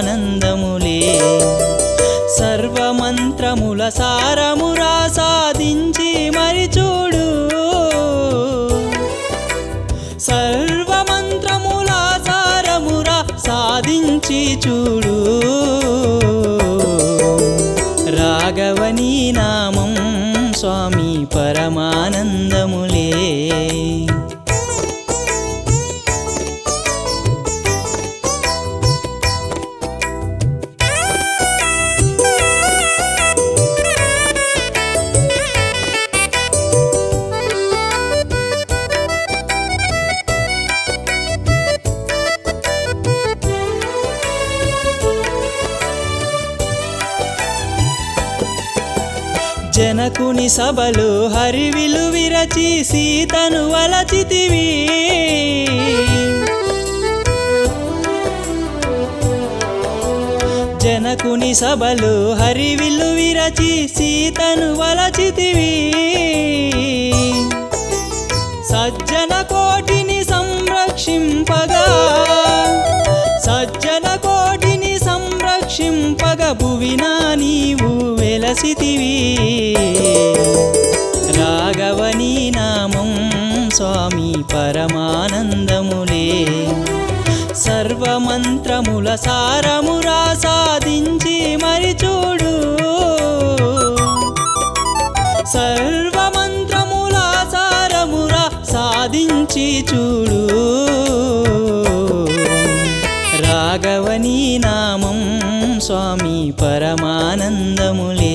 పరమానందములే సర్వమంత్రముల సారమురా సాధించి మరి చూడు సర్వమంత్రముల సారమురా సాధించి చూడు రాఘవని నామం స్వామి పరమానందములే జనకుని సభలో హరివిలు విరచి సీతను వలచితివి జనకుని సభలో హరివిలు విరచి సీతను వలచితివి సజ్జన కోటిని సంరక్షింపగా సజ్జన కోటిని సంరక్షింపగా భువినా నీవు వెలసితివి రాఘవని నామం స్వామి పరమానందములే సర్వమంత్రముల సారమురా సాధించి మరి చూడు సర్వమంత్రముల సారమురా సాధించి చూడు రాఘవని నామం స్వామి పరమానందములే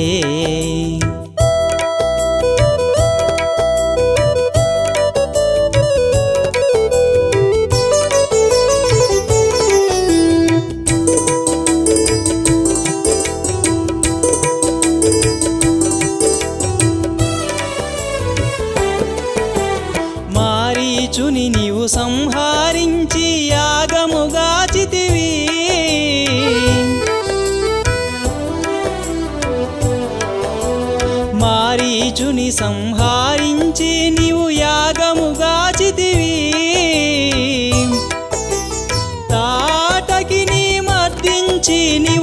మారీచుని నీవు సంహరించి యాగముగాచితివి మారీచుని సంహరించి నీవు యాగముగాచితివి తాటకిని మర్దించి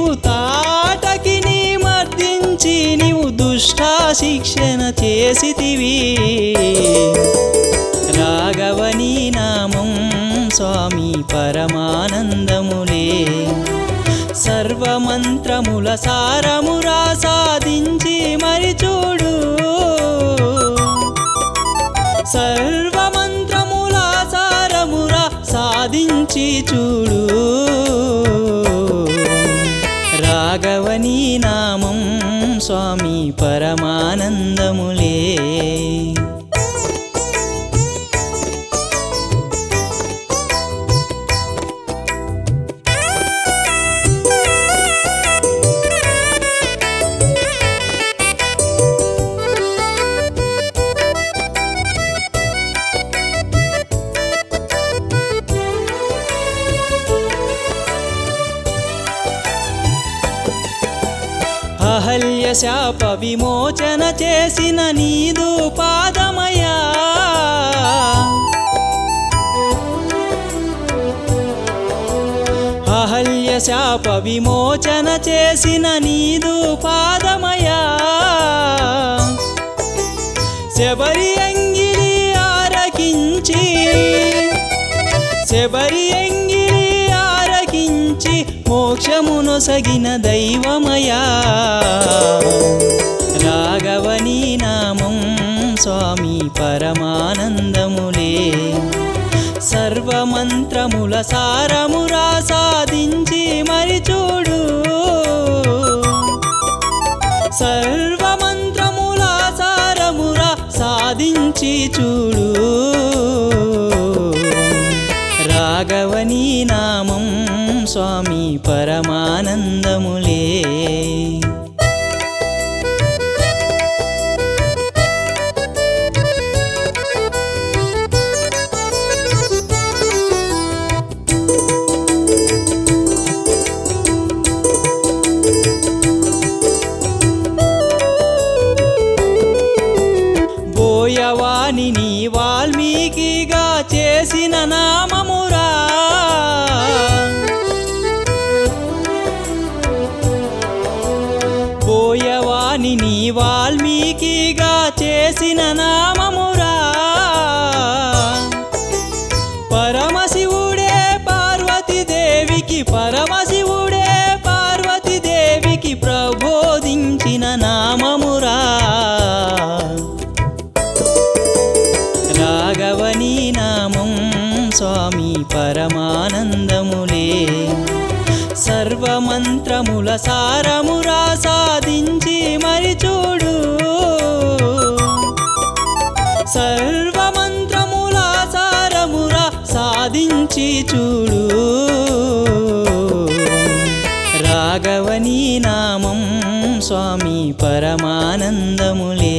నీవు దుష్ట శిక్షణ చేసితివి రాఘవని నామం స్వామి పరమానందములే సర్వమంత్రముల సారమురా సాధించి మరి చూడు సర్వమంత్రముల సారమురా సాధించి చూడు రాఘవని నామం స్వామి పరమానందములే అహల్య శాప విమోచన చేసిన నీదు పాదమయా అహల్య శాప విమోచన చేసిన నీదు పాదమయా శబరి అంగిలి ఆరకించి శబరి అంగిలి ఆరకించి మోక్షమునొసగిన దైవమయా రాఘవని నామం స్వామి పరమానందములే సర్వమంత్రముల సారమురా సాధించి మరి చూడు సర్వమంత్రముల సారమురా సాధించి చూడు రాఘవని నామం స్వామి పరమానందములే బోయవాణిని వాల్మీకిగా చేసిన నామమురా రాఘవని నీ వాల్మీకిగా చేసిన నామమురా పరమశివుడే పార్వతీదేవికి పరమశివుడే పార్వతీదేవికి ప్రబోధించిన నామమురా రాఘవని నామం స్వామి పరమానందములే సర్వమంత్రముల సారమురా సాధించి మరి చూడు సర్వమంత్రముల సారమురా సాధించి చూడు రాఘవని నామం స్వామి పరమానందములే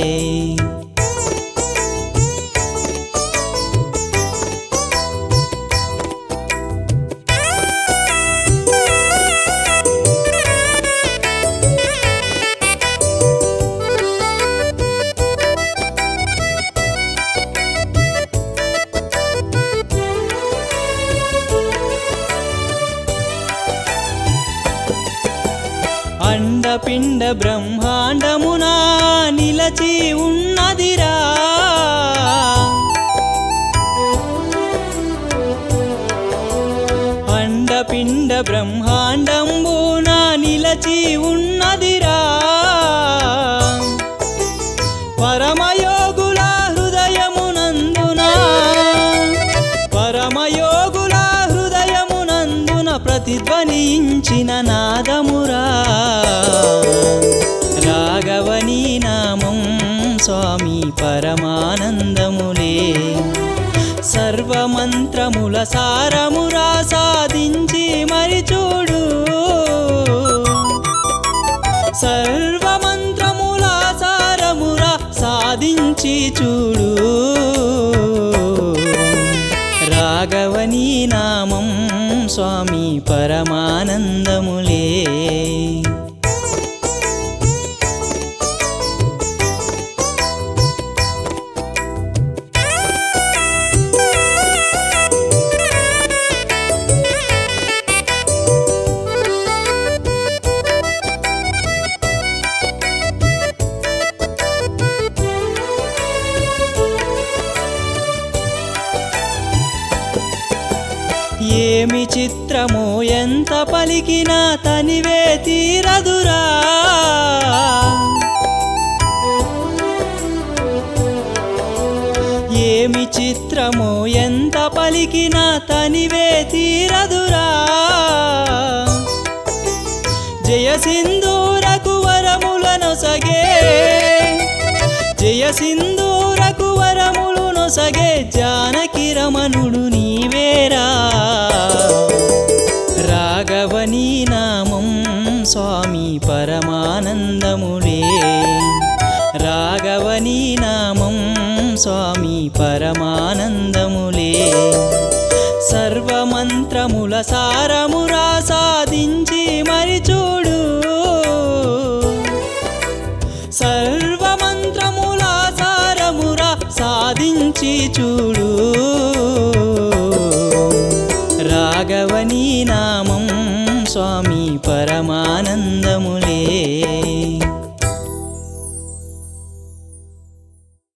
అండపిండ బ్రహ్మాండమునా నిలచి ఉన్నదిరా అండపిండ బ్రహ్మాండంబునా నిలచి ఉన్నదిరా పరమయోగుల హృదయమునందున పరమయోగుల హృదయమునందున ప్రతిధ్వనించిన నాదమురా రాఘవని నామం స్వామి పరమానందములే సర్వమంత్రముల సారమురా సాధించి మరి చూడు సర్వమంత్రముల సారమురా సాధించి చూడు రాఘవని నామం స్వామి పరమానందములే ఏమి చిత్రమో ఎంత పలికినా తనివే తీరదురా ఏమి చిత్రమో ఎంత పలికినా తనివే తీరదురా జయసింధూరకు వరములనొసగే జయసింధూరకు వరములునొసగే జానకి రమణుడు నీవేరా రాఘవని నామం స్వామి పరమానందములే రాఘవని నామం స్వామి పరమానందములే సర్వమంత్రముల సారమురా సాధించి మరి చూడు సర్వమంత్రముల సారమురా సాధించి చూడు రాఘవని నామం స్వామి పరమానందములే